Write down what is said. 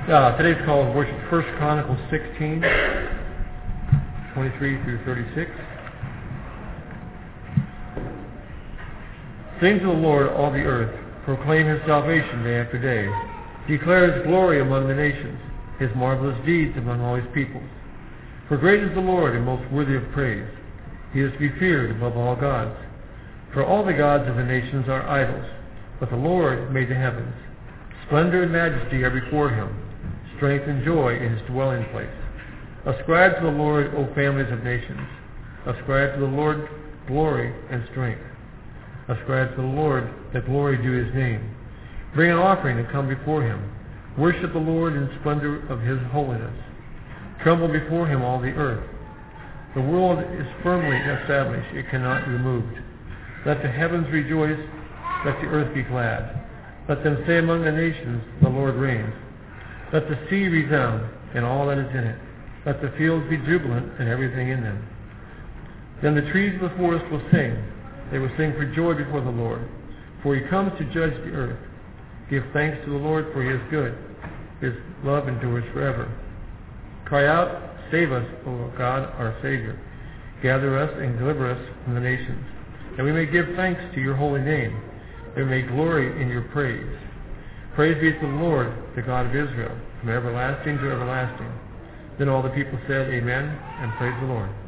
Today's call is worship 1 Chronicles 16, 23 through 36. Sing to the Lord, all the earth. Proclaim his salvation day after day. Declare his glory among the nations, his marvelous deeds among all his peoples. For great is the Lord and most worthy of praise. He is to be feared above all gods. For all the gods of the nations are idols, but the Lord made the heavens. Splendor and majesty are before him, strength and joy in his dwelling place. Ascribe to the Lord, O families of nations. Ascribe to the Lord glory and strength. Ascribe to the Lord the glory due his name. Bring an offering and come before him. Worship the Lord in splendor of his holiness. Tremble before him, all the earth. The world is firmly established, it cannot be removed. Let the heavens rejoice, let the earth be glad. Let them say among the nations, the Lord reigns. Let the sea resound, and all that is in it. Let the fields be jubilant, and everything in them. Then the trees of the forest will sing. They will sing for joy before the Lord, for he comes to judge the earth. Give thanks to the Lord, for he is good. His love endures forever. Cry out, save us, O God, our Savior. Gather us and deliver us from the nations, that we may give thanks to your holy name, that we may glory in your praise. Praise be to the Lord, the God of Israel, from everlasting to everlasting. Then all the people said, Amen, and praise the Lord.